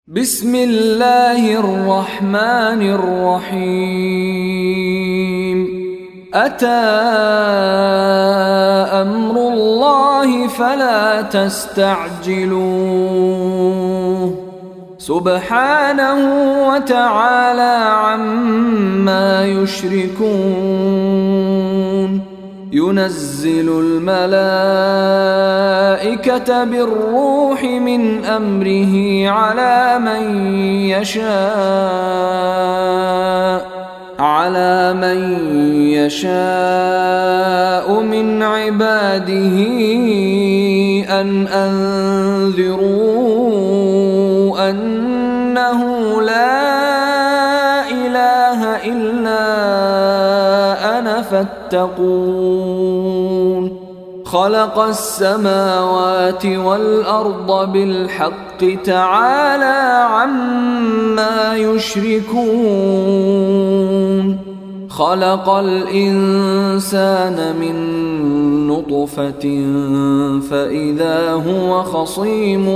بسم الله الرحمن الرحيم أتى أمر الله فلا تستعجلوه سبحانه وتعالى عما يشركون ينزل الملائكة بالروح من أمره على من يشاء من عباده أن أنذروا أنه لا إله إلا أنا فاتقون خلق السماوات والأرض بالحق تعالى عما يشركون خلق الإنسان من نطفة فإذا هو خصيم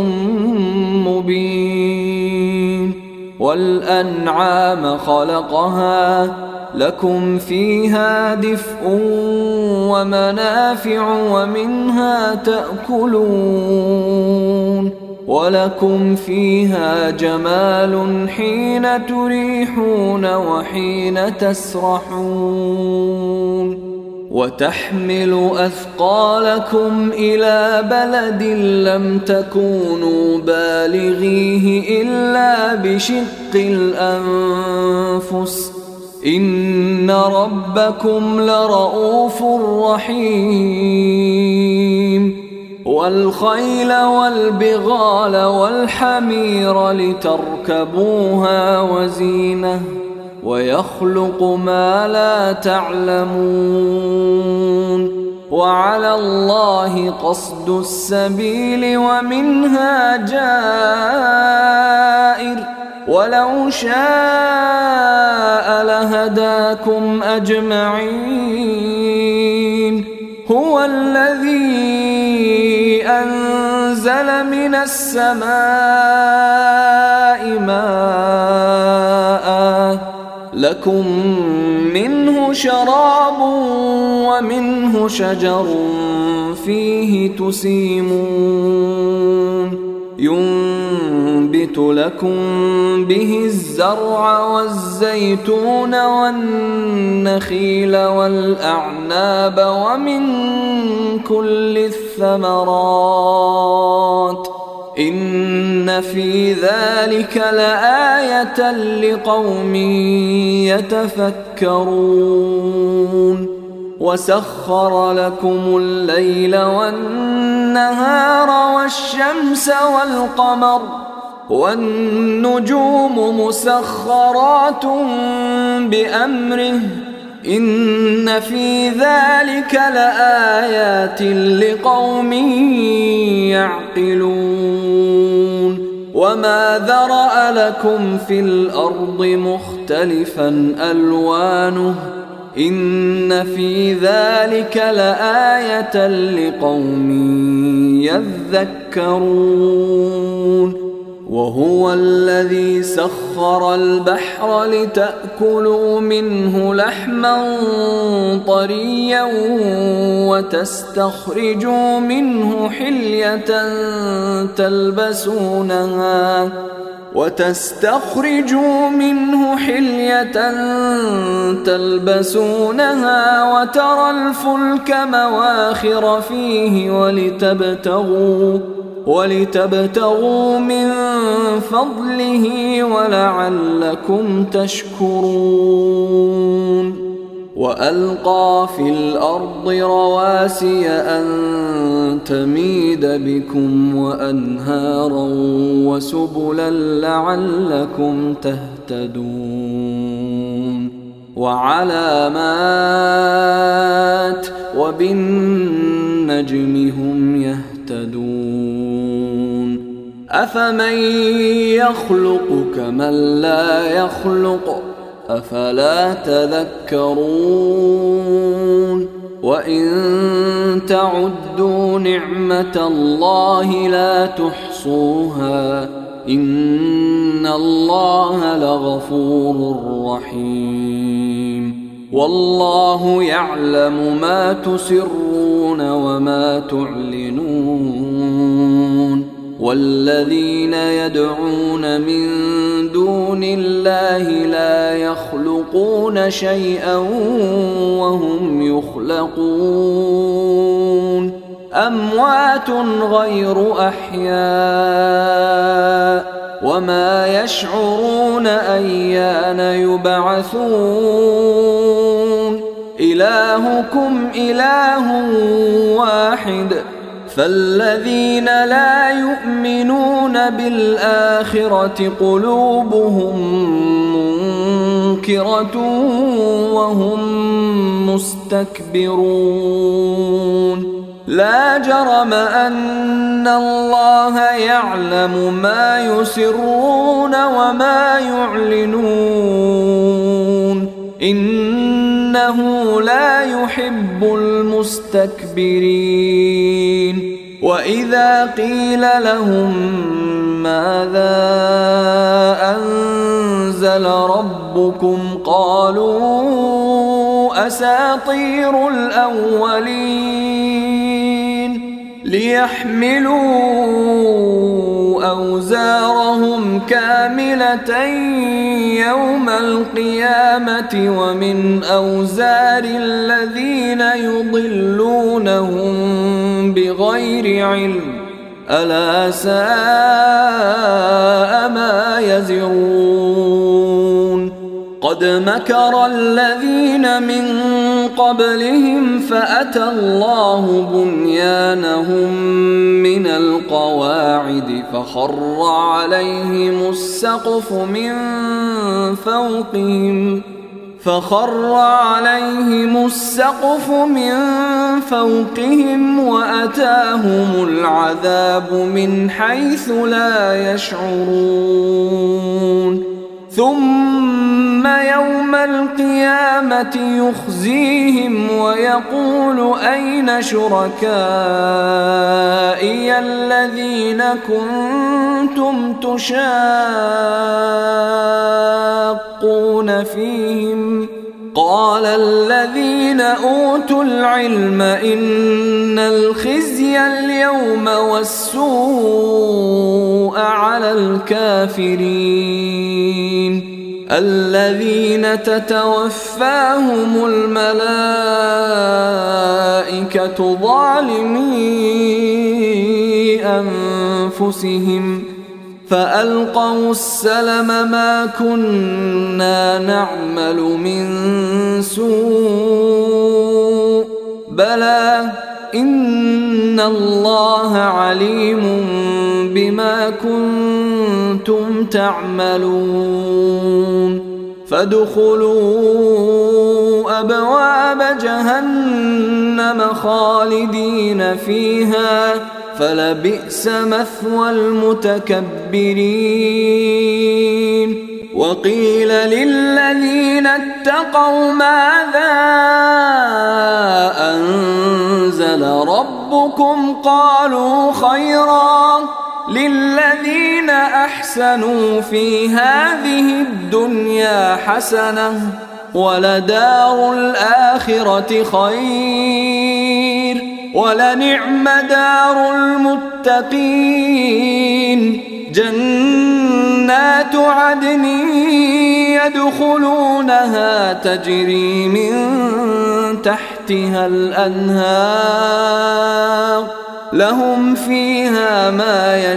مبين والأنعام خلقها لكم فيها دفء ومنافع ومنها تأكلون ولكم فيها جمال حين تريحون وحين تسرحون وتحمل أثقالكم إلى بلد لم تكونوا بالغيه إلا بشق الأنفس إن ربكم لرؤوف رحيم والخيل والبغال والحمير لتركبوها وزينة ويخلق ما لا تعلمون وعلى الله قصد السبيل ومنها جائر ولو شاء لهداكم أجمعين هو الذي أنزل من السماء ماء لكم منه شراب ومنه شجر فيه تسيمون ينبت لكم به الزرع والزيتون والنخيل والأعناب ومن كل الثمرات إن في ذلك لآية لقوم يتفكرون وسخر لكم الليل والنهار والشمس والقمر والنجوم مسخرات بأمره إن في ذلك لآيات لقوم يعقلون وما ذرأ لكم في الأرض مختلفا ألوانه إن في ذلك لآية لقوم يذكرون وهو الذي سخر البحر لتأكلوا منه لحما طريا وتستخرجوا منه حلية تلبسونها وترى الفلك مواخر فيه ولتبتغوا من فضله ولعلكم تشكرون وألقى في الأرض رواسي أن تميد بكم وأنهارا وسبلا لعلكم تهتدون وعلامات وبالنجم هم يهتدون أفمن يخلق كمن لا يخلق أفلا تذكرون وإن تعدوا نعمة الله لا تحصوها إن إن الله لغفور رحيم والله يعلم ما تسرون وما تعلنون والذين يدعون من دون الله لا يخلقون شيئا وهم يخلقون أموات غير أحياء وما يشعرون أيان يبعثون إلهكم إله واحد فالذين لا يؤمنون بالآخرة قلوبهم منكرة وهم مستكبرون لا جرم أن الله يعلم ما يسرون وما يعلنون إنه لا يحب المستكبرين وإذا قيل لهم ماذا أنزل ربكم قالوا أساطير الأولين ليحملوا أوزارهم كاملة يوم القيامة ومن أوزار الذين يضلونهم بغير علم ألا ساء ما يزرون قد مكر الذين من قبلهم فأتى الله بنيانهم من القواعد فخر عليهم السقف من فوقهم وأتاهم العذاب من حيث لا يشعرون ثم يوم القيامة يخزيهم ويقول أين شركائي الذين كنتم تشاقون فيهم قال الذين أوتوا العلم إن الخزي اليوم والسوء على الكافرين الذين تتوفاهم الملائكة ظالمي أنفسهم فألقوا السلم ما كنا نعمل من سوء بلى إن الله عليم بما كنتم تعملون فادخلوا أبواب جهنم خالدين فيها فلبئس مثوى المتكبرين وقيل للذين اتقوا ماذا أنزل ربكم قالوا خيرا للذين أحسنوا في هذه الدنيا حسنة ولدار الآخرة خير ولنعم دار المتقين جنات عدن يدخلونها تجري من تحتها الأنهار لهم فيها ما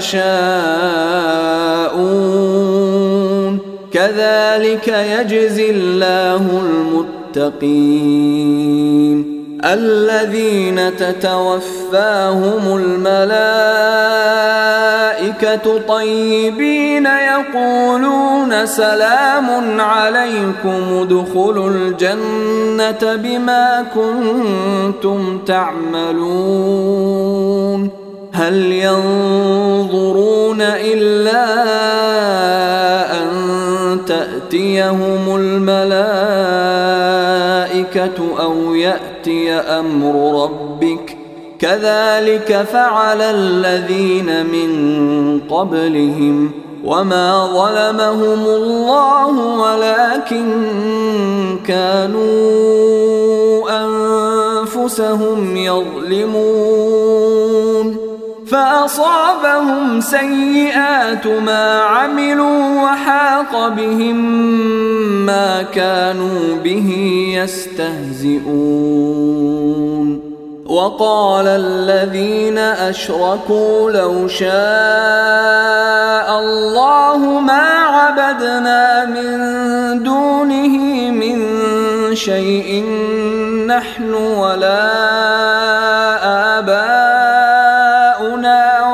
يشاءون كذلك يجزي الله المتقين الذين تتوفاهم الملائكة طيبين يقولون سلام عليكم ادخلوا الجنة بما كنتم تعملون هل ينظرون إلا أن تأتيهم الملائكة أو يأتي أمر ربك كذلك فعل الذين من قبلهم وما ظلمهم الله ولكن كانوا أنفسهم يظلمون فأصابهم سيئات ما عملوا وحاق بهم ما كانوا به يستهزئون وقال الذين أشركوا لو شاء الله ما عبدنا من دونه من شيء نحن ولا آباؤنا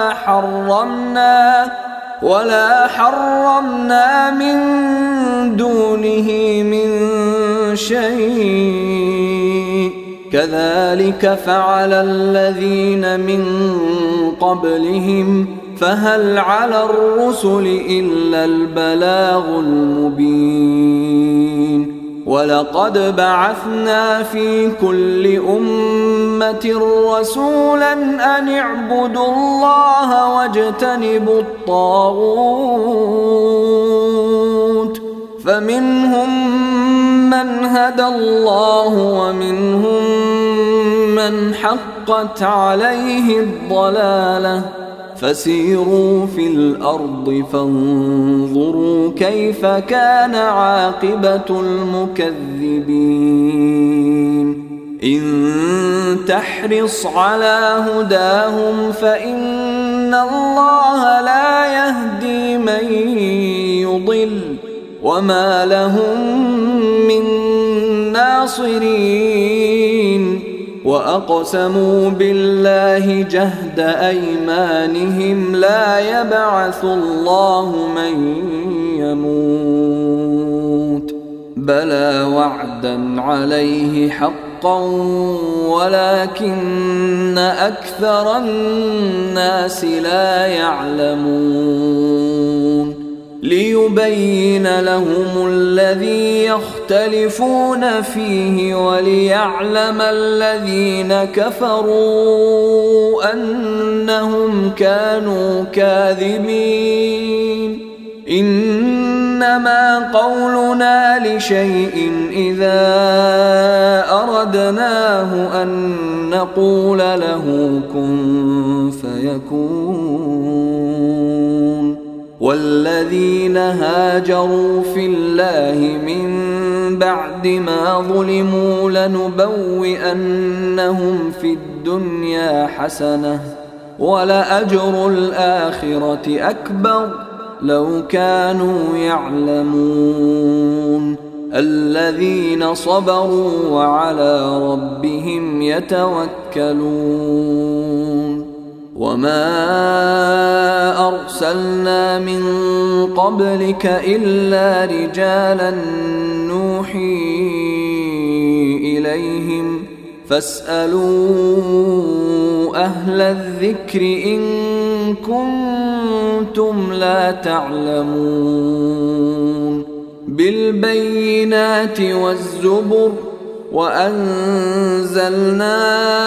ولا حرمنا من دونه من شيء كذلك فعل الذين من قبلهم فهل على الرسل إلا البلاغ المبين ولقد بعثنا في كل أمة رسولا أن اعبدوا الله واجتنبوا الطاغوت فمنهم من هدى الله ومنهم من حقت عليه الضلالة فسيروا في الأرض فانظروا كيف كان عاقبة المكذبين إن تحرص على هداهم فإن الله لا يهدي من يضل وما لهم من ناصرين وأقسموا بالله جهد أيمانهم لا يبعث الله من يموت بلى وعدا عليه حقا ولكن أكثر الناس لا يعلمون ليبين لهم الذي يختلفون فيه وليعلم الذين كفروا أنهم كانوا كاذبين إنما قولنا لشيء إذا أردناه أن نقول له كن فيكون والذين هاجروا في الله من بعد ما ظلموا لنبوئنهم في الدنيا حسنة ولأجر الآخرة أكبر لو كانوا يعلمون الذين صبروا وعلى ربهم يتوكلون وما أرسلنا من قبلك إلا رجالا نوحي إليهم فاسألوا أهل الذكر إن كنتم لا تعلمون بالبينات والزبر وأنزلنا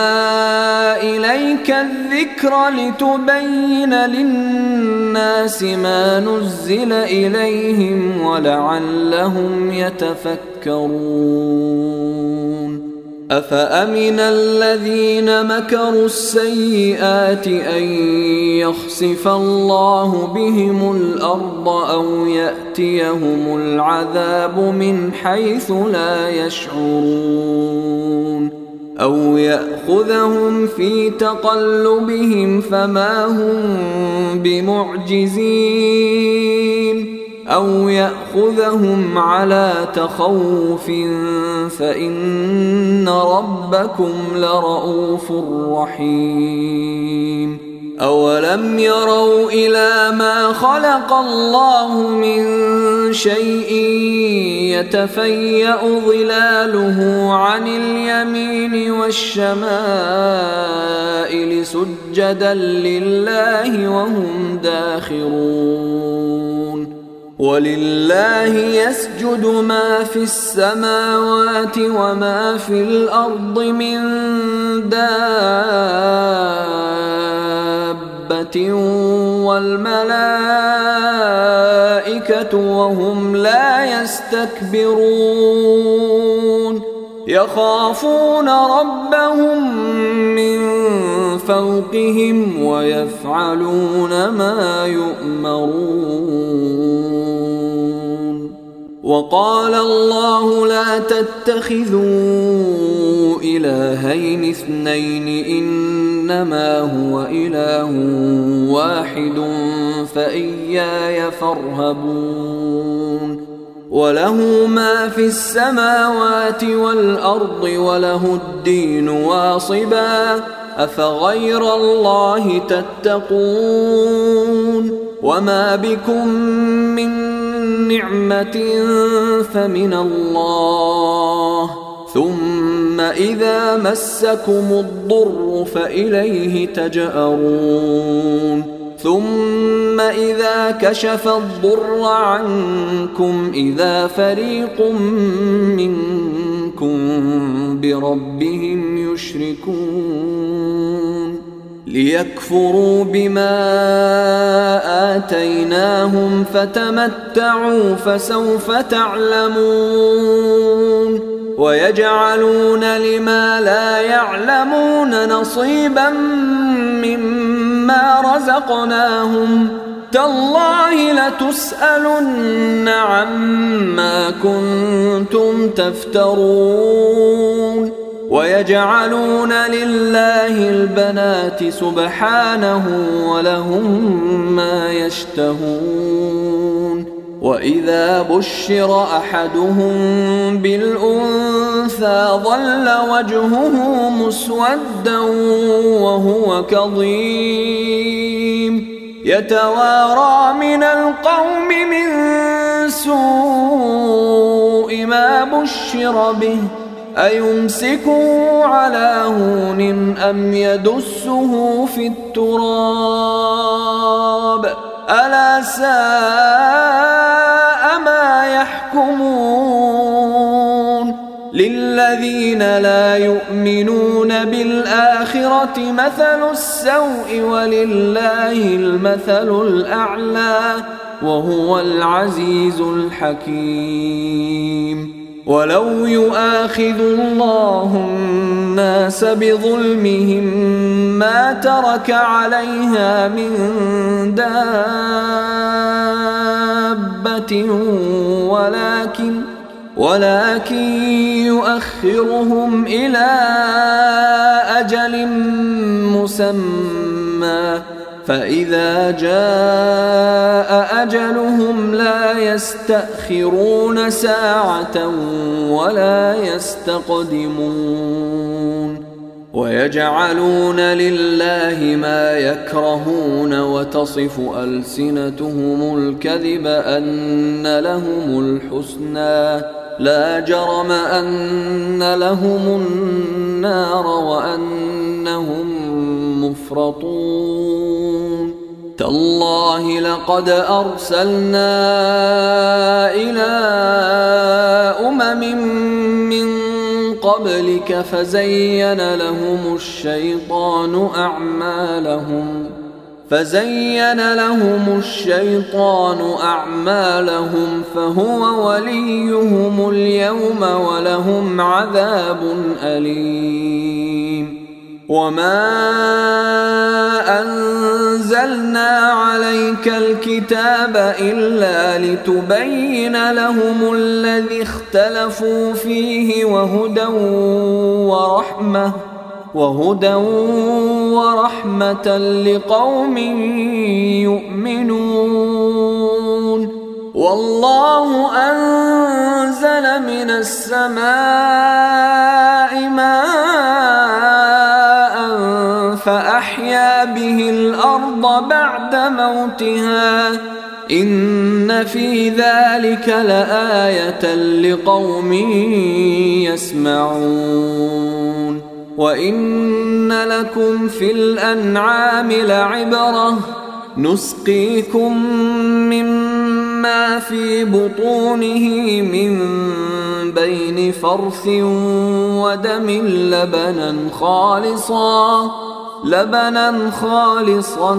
إليك الذكر لتبين للناس ما نزل إليهم ولعلهم يتفكرون أفأمن الذين مكروا السيئات أن يخسف الله بهم الأرض أو يأتيهم العذاب من حيث لا يشعرون أو يأخذهم في تقلبهم فما هم بمعجزين أو يأخذهم على تخوف فإن ربكم لرؤوف رحيم أولم يروا إلى ما خلق الله من شيء يتفيأ ظلاله عن اليمين والشمائل سجدا لله وهم داخرون ولله يسجد ما في السماوات وما في الأرض من دابة والملائكة وهم لا يستكبرون يخافون ربهم من فوقهم ويفعلون ما يؤمرون. وقال الله لا تتخذوا إلهين اثنين إنما هو إله واحد فإياي فارهبون. وله ما في السماوات والأرض وله الدين واصبا أفغير الله تتقون. وما بكم من نعمة فمن الله ثم إذا مسكم الضر فإليه تجأرون. ثم إذا كشف الضر عنكم إذا فريق منكم بربهم يشركون ليكفروا بما آتيناهم فتمتعوا فسوف تعلمون. ويجعلون لما لا يعلمون نصيبا مما رزقناهم تالله لتسألن عما كنتم تفترون. ويجعلون لله البنات سبحانه ولهم ما يشتهون. وإذا بشر أحدهم بالأنثى ظل وجهه مسودا وهو كظيم يتوارى من القوم من سوء ما بشر به أيمسكه على هون أم يدسه في التراب ألا ساء ما يحكمون. للذين لا يؤمنون بالآخرة مثل السوء ولله المثل الأعلى وهو العزيز الحكيم. ولو يؤاخذ الله الناس بظلمهم ما ترك عليها من دابة ولكن يؤخرهم إلى أجل مسمى فإذا جاء أجلهم لا يستأخرون ساعة ولا يستقدمون. ويجعلون لله ما يكرهون وتصف ألسنتهم الكذب أن لهم الحسنى لا جرم أن لهم النار وأنهم مفرطون. تالله لقد أرسلنا إلى أمم من قبلك فزين لهم الشيطان أعمالهم فهو وليهم اليوم ولهم عذاب أليم. وما أنزلنا عليك الكتاب إلا لتبين لهم الذي اختلفوا فيه وهدى ورحمة لقوم يؤمنون. والله أنزل من السماء ماء فأحيا به الأرض بعد موتها إن في ذلك لآية لقوم يسمعون. وإن لكم في الأنعام لعبرة نسقيكم مما في بطونه من بين فرث ودم لبنا لبنا خالصا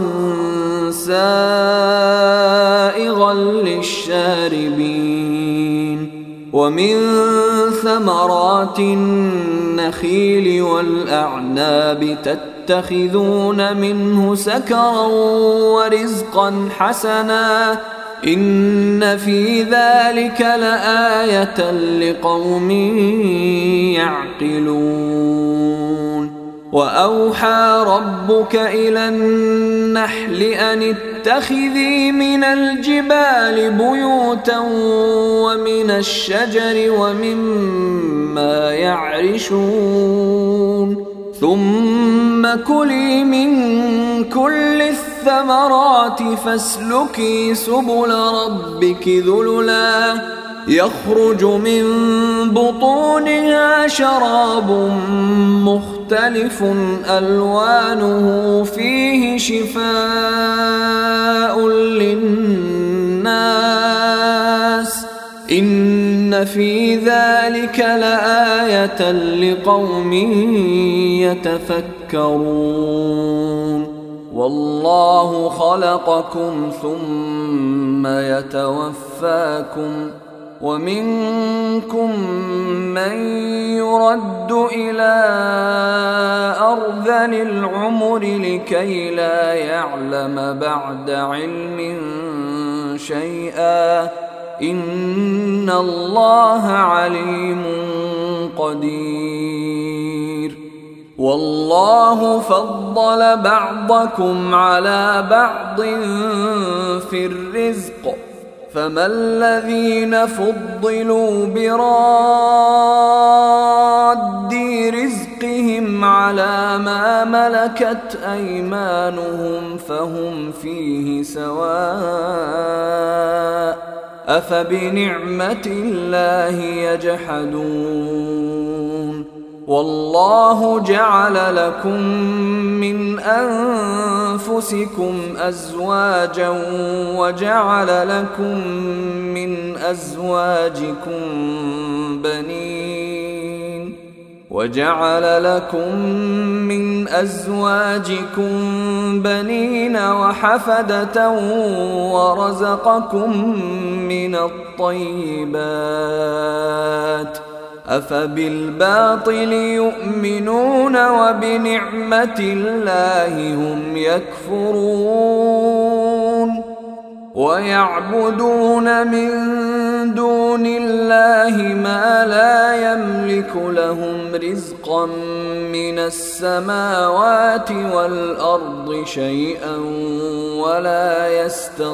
سائغا للشاربين ومن ثمرات النخيل والأعناب تتخذون منه سكرا ورزقا حسنا إن في ذلك لآية لقوم يعقلون وأوحى ربك إلى النحل أن اتخذي من الجبال بيوتا ومن الشجر ومما يعرشون ثم كلي من كل الثمرات فاسلكي سبل ربك ذللا يخرج من بطونها شراب مختلف ألوانه فيه شفاء للناس إن في ذلك لآية لقوم يتفكرون والله خلقكم ثم يتوفاكم ومنكم من يرد إلى أرذل العمر لكي لا يعلم بعد علم شيئا إن الله عليم قدير والله فضل بعضكم على بعض في الرزق فما الذين فضلوا براد رزقهم على ما ملكت أيمانهم فهم فيه سواء أفبنعمة الله يجحدون والله جعل لكم من أنفسكم أزواجا وجعل لكم من أزواجكم بنين وحفدة ورزقكم من الطيبات أفبالباطل يؤمنون وبنعمة الله هم يكفرون ويعبدون من دون الله ما لا يملك لهم رزقا من السماوات والأرض شيئا ولا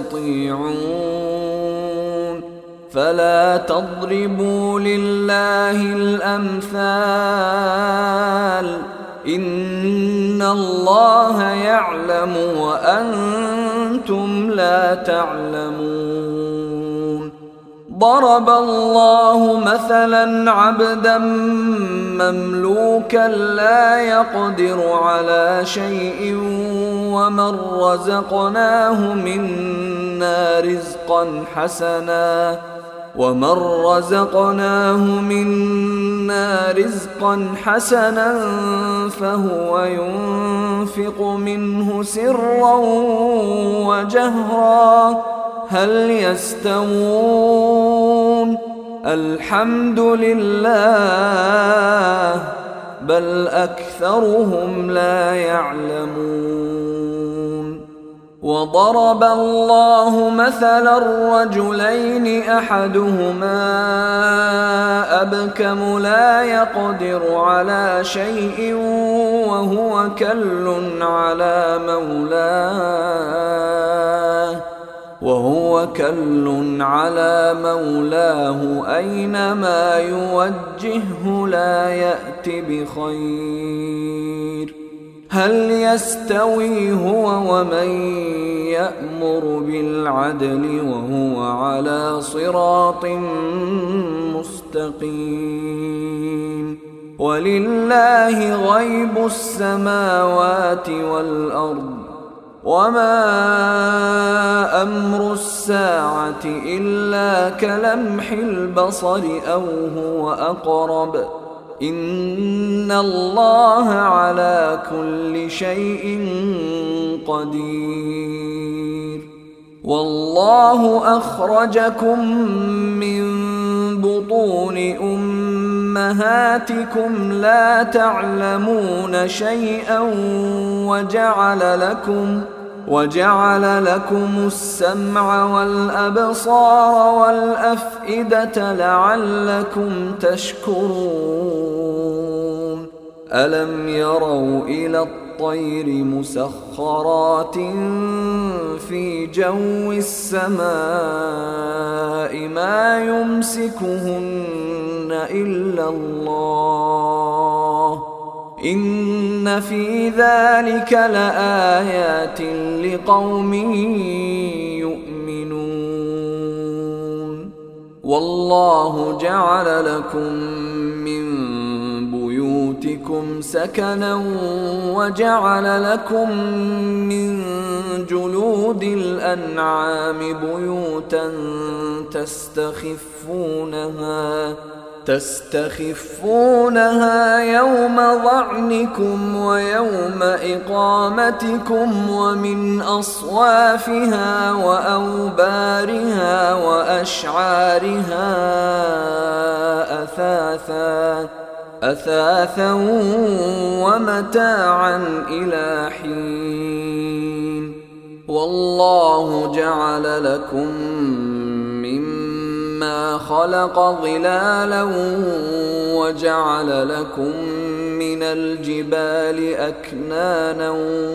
يستطيعون فلا تضربوا لله الأمثال إن الله يعلم وأنتم لا تعلمون ضرب الله مثلا عبدا مملوكا لا يقدر على شيء ومن رزقناه منا رزقا حسنا فهو ينفق منه سرا وجهرا هل يستوون الحمد لله بل أكثرهم لا يعلمون وضرب الله مثلا رجلين أحدهما أبكم لا يقدر على شيء وهو كل على مولاه أينما يوجهه لا يأت بخير هل يستوي هو ومن يأمر بالعدل وهو على صراط مستقيم ولله غيب السماوات والأرض وما أمر الساعة إلا كلمح البصر أو هو أقرب إن الله على كل شيء قدير. والله أخرجكم من بطون أمهاتكم لا تعلمون شيئا وجعل لكم السمع والأبصار والأفئدة لعلكم تشكرون. ألم يروا إلى الطير مسخرات في جو السماء ما يمسكهن إلا الله إن في ذلك لآيات لقوم يؤمنون. والله جعل لكم من بيوتكم سكنا وجعل لكم من جلود الأنعام بيوتا تستخفونها يوم ظعنكم ويوم إقامتكم ومن أصوافها وأوبارها وأشعارها أثاثا ومتاعا إلى حين. والله جعل لكم مما خلق ظلالا وجعل لكم من الجبال أكنانا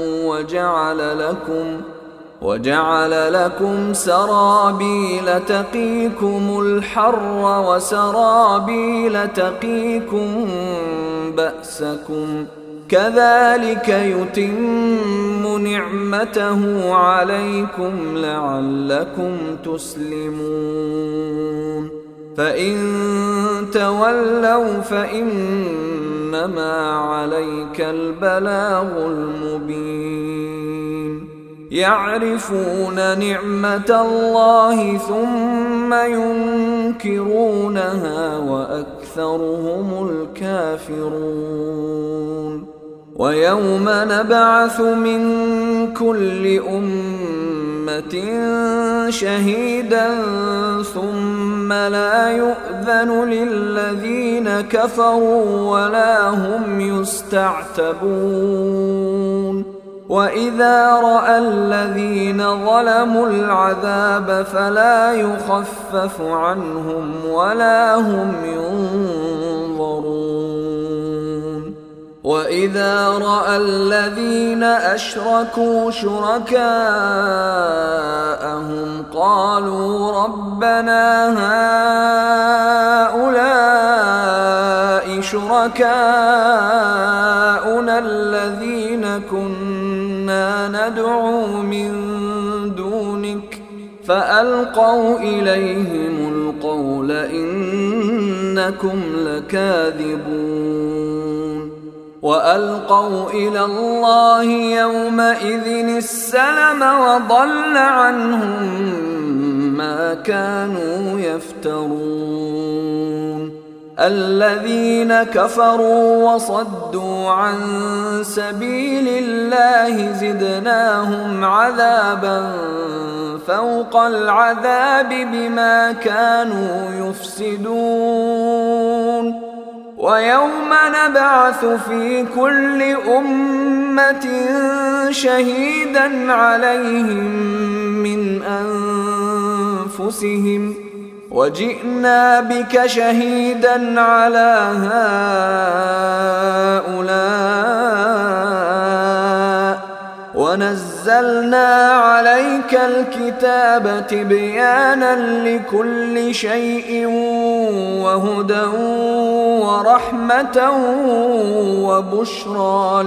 وجعل لكم سرابيل تقيكم الحر وسرابيل تقيكم بأسكم كذلك يتم نعمته عليكم لعلكم تسلمون. فإن تولوا فإنما عليك البلاغ المبين. يعرفون نعمة الله ثم ينكرونها وأكثرهم الكافرون. ويوم نبعث من كل أمة شهيدا ثم لا يؤذن للذين كفروا ولا هم يستعتبون. وإذا رأى الذين ظلموا العذاب فلا يخفف عنهم ولا هم ينظرون. وإذا رأى الذين أشركوا شركاءهم قالوا ربنا هؤلاء شركاؤنا الذين كنا ندعو من دونك فألقوا إليهم القول إنكم لكاذبون. وألقوا إلى الله يومئذ السلم وضل عنهم ما كانوا يفترون. الذين كفروا وصدوا عن سبيل الله زدناهم عذابا فوق العذاب بما كانوا يفسدون. ويوم نبعث في كل أمة شهيدا عليهم من أنفسهم وجئنا بك شهيدا على هؤلاء ونزلنا عليك الكتاب تبيانا لكل شيء وهدى ورحمة وبشرى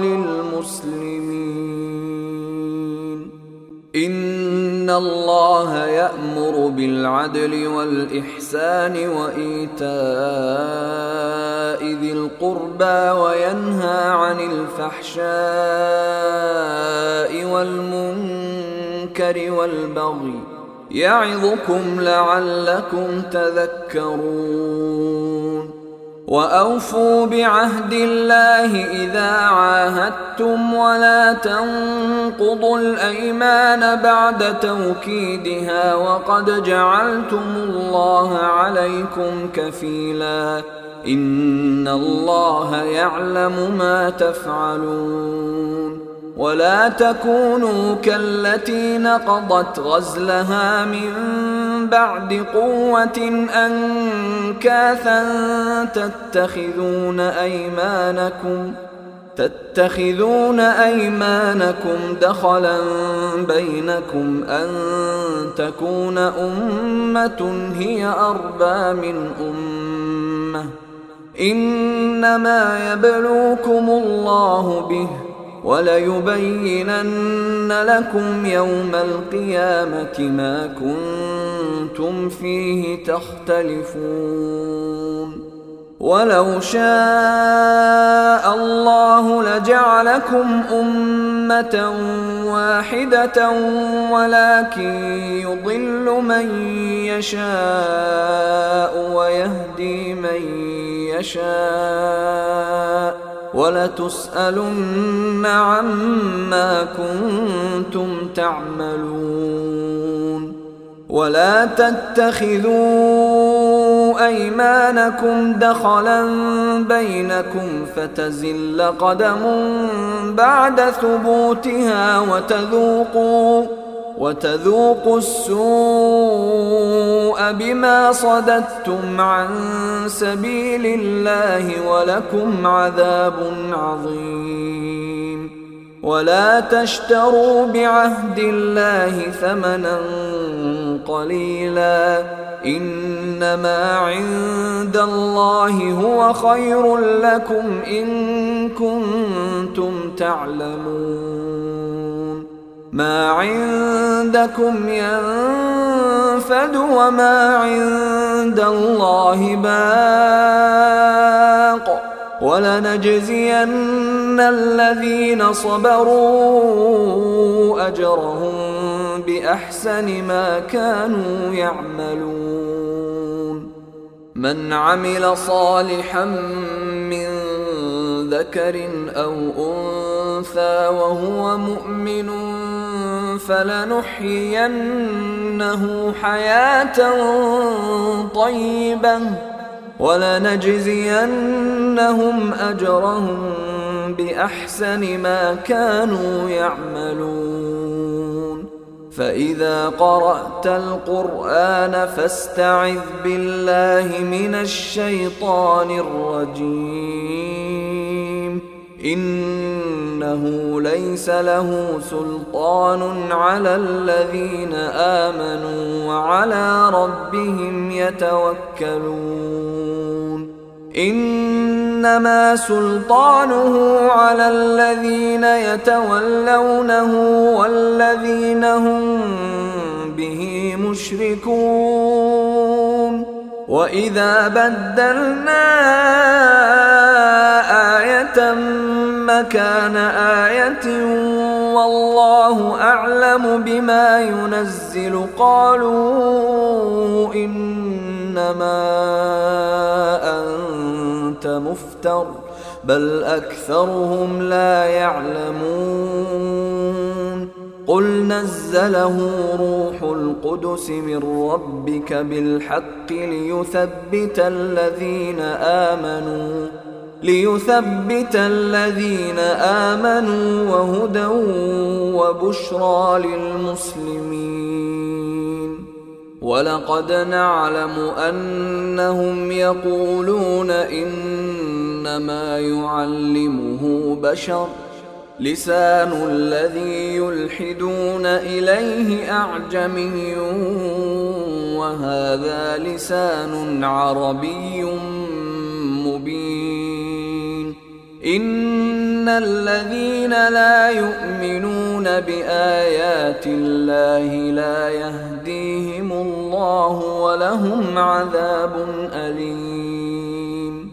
للمسلمين. إن الله يأمر بالعدل والإحسان وإيتاء ذي القربى وينهى عن الفحشاء والمنكر والبغي يعظكم لعلكم تذكرون. وأوفوا بعهد الله إذا عاهدتم ولا تنقضوا الأيمان بعد توكيدها وقد جعلتم الله عليكم كفيلا إن الله يعلم ما تفعلون ولا تكونوا كالتي نقضت غزلها من بعد قوة أنكاثا تتخذون أيمانكم دخلا بينكم أن تكون أمة هي أربى من أمة إنما يبلوكم الله به وليبينن لكم يوم القيامة ما كنتم فيه تختلفون ولو شاء الله لجعلكم أمة واحدة ولكن يضل من يشاء ويهدي من يشاء ولتسألن عما كنتم تعملون ولا تتخذوا أيمانكم دخلا بينكم فتزل قدم بعد ثبوتها وتذوقوا السوء بما صددتم عن سبيل الله ولكم عذاب عظيم ولا تشتروا بعهد الله ثمنا قليلا إنما عند الله هو خير لكم إن كنتم تعلمون ما عندكم ينفد وما عند الله باق ولنجزين الذين صبروا أجرهم بأحسن ما كانوا يعملون من عمل صالحا من ذكر أو أنثى وهو مؤمن فلنحيينه حياة طيبة ولنجزينهم أجرهم بأحسن ما كانوا يعملون فإذا قرأت القرآن فاستعذ بالله من الشيطان الرجيم إنه ليس له سلطان على الذين آمنوا وعلى ربهم يتوكلون إنما سلطانه على الذين يتولونه والذين هم به مشركون وإذا بدلنا آية مكان آية والله أعلم بما ينزل قالوا إنما أنت مفتر بل أكثرهم لا يعلمون قل نزله روح القدس من ربك بالحق ليثبت الذين آمنوا وهدى وبشرى للمسلمين ولقد نعلم أنهم يقولون إنما يعلمه بشر لسان الذي يلحدون إليه أعجمي وهذا لسان عربي مبين إن الذين لا يؤمنون بآيات الله لا يهديهم الله ولهم عذاب أليم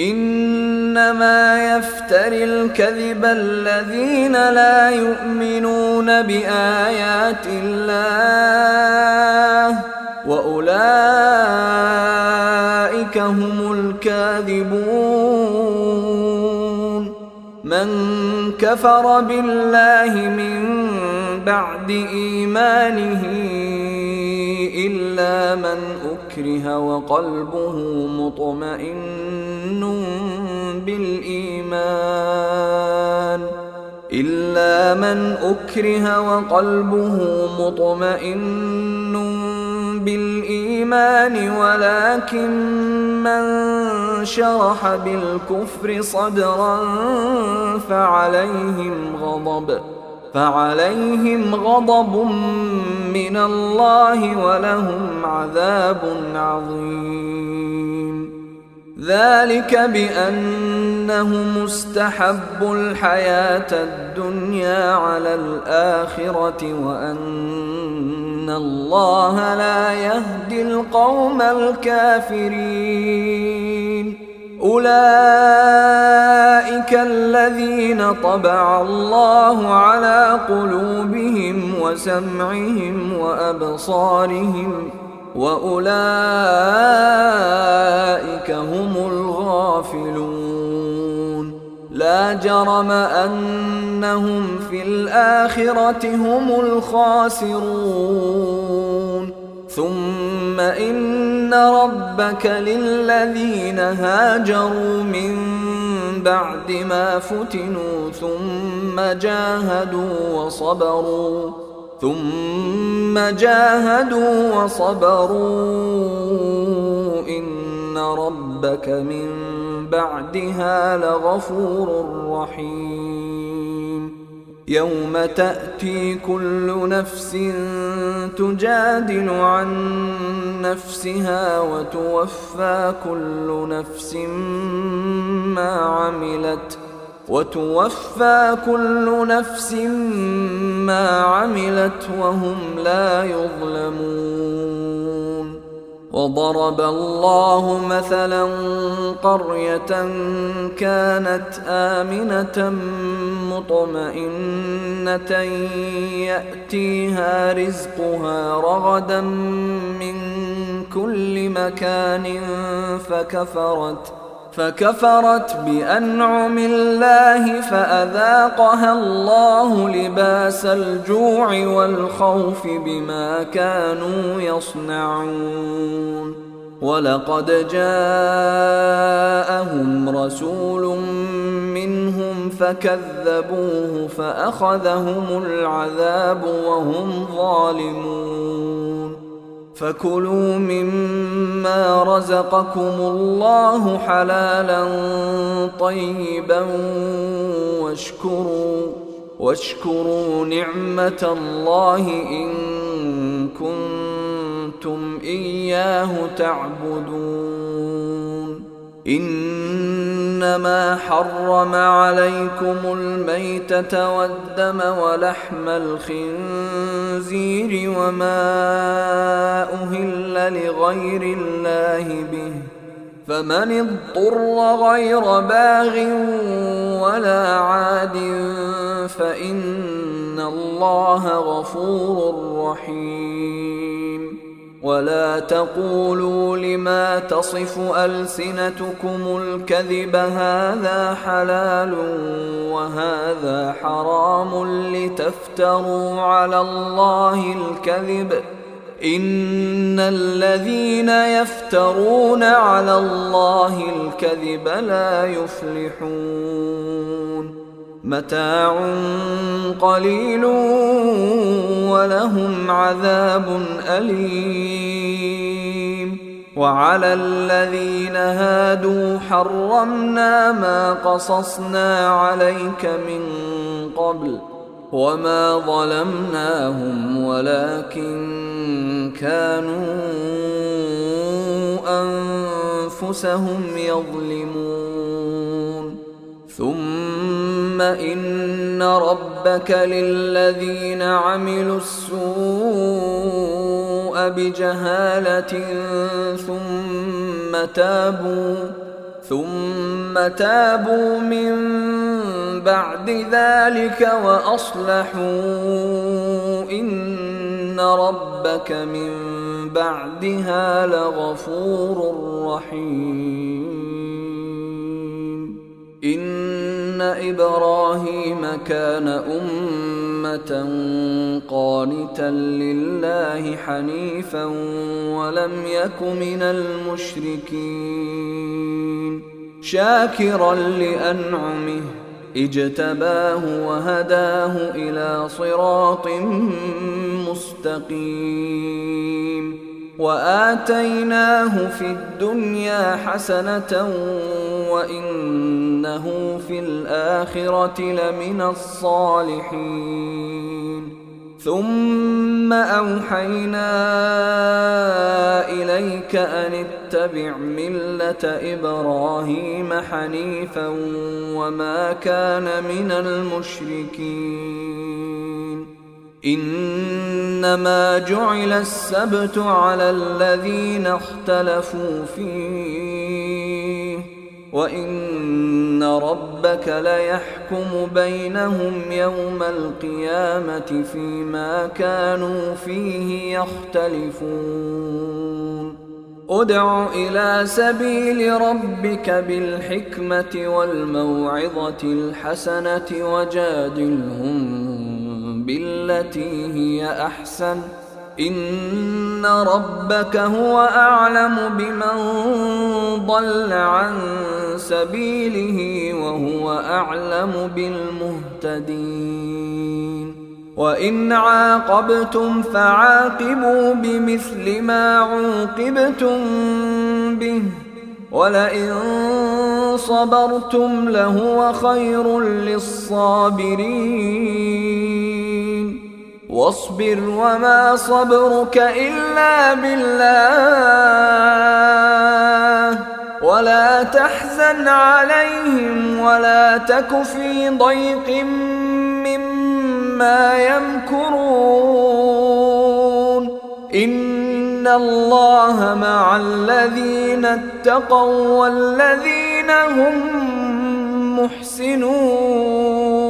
إنما يفتري الكذب الذين لا يؤمنون بآيات الله وأولئك أولئك هم الكاذبون. من كفر بالله من بعد إيمانه إلا من أكره وقلبه مطمئن بالإيمان ولكن من شرح بالكفر صدرا فعليهم غضب من الله ولهم عذاب عظيم. ذلك بأنهم استحبوا الحياة الدنيا على الآخرة وأن الله لا يهدي القوم الكافرين. أولئك الذين طبع الله على قلوبهم وسمعهم وأبصارهم وأولئك هم الغافلون. لا جرم أنهم في الآخرة هم الخاسرون. ثم إن ربك للذين هاجروا من بعد ما فتنوا ثم جاهدوا وصبروا إن ربك من بعدها لغفور رحيم. يوم تأتي كل نفس تجادل عن نفسها وتوفى كل نفس ما عملت وهم لا يظلمون. وضرب الله مثلا قرية كانت آمنة مطمئنة يأتيها رزقها رغدا من كل مكان فكفرت بأنعم الله فأذاقها الله لباس الجوع والخوف بما كانوا يصنعون. ولقد جاءهم رسول منهم فكذبوه فأخذهم العذاب وهم ظالمون. فكلوا مما رزقكم الله حلالا طيبا واشكروا نعمة الله إن كنتم إياه تعبدون. إنما حرم عليكم الميتة والدم ولحم الخنزير وما أهل لغير الله به، فمن اضطر غير باغ ولا عاد فإن الله غفور رحيم. ولا تقولوا لما تصف ألسنتكم الكذب هذا حلال وهذا حرام لتفتروا على الله الكذب. إن الذين يفترون على الله الكذب لا يفلحون. متاع قليل ولهم عذاب أليم. وعلى الذين هادوا حرمنا ما قصصنا عليك من قبل وما ظلمناهم ولكن كانوا أنفسهم يظلمون. ثم إن ربك للذين عملوا السوء بجهالة ثم تابوا من بعد ذلك وأصلحوا إن ربك من بعدها لغفور رحيم. إن إبراهيم كان أمة قانتا لله حنيفا ولم يك من المشركين شاكرا لأنعمه اجتباه وهداه إلى صراط مستقيم وآتيناه في الدنيا حسنة وإنه في الآخرة لمن الصالحين. ثم أوحينا إليك أن اتبع ملة إبراهيم حنيفا وما كان من المشركين. إنما جعل السبت على الذين اختلفوا فيه وإن ربك ليحكم بينهم يوم القيامة فيما كانوا فيه يختلفون. ادع إلى سبيل ربك بالحكمة والموعظة الحسنة وجادلهم بالتي هي أحسن إن ربك هو أعلم بمن ضل عن سبيله وهو أعلم بالمهتدين. وإن عاقبتم فعاقبوا بمثل ما عوقبتم به ولئن صبرتم لهو خير للصابرين. واصبر وما صبرك إلا بالله ولا تحزن عليهم ولا تك في ضيق مما يمكرون. إن الله مع الذين اتقوا والذين هم محسنون.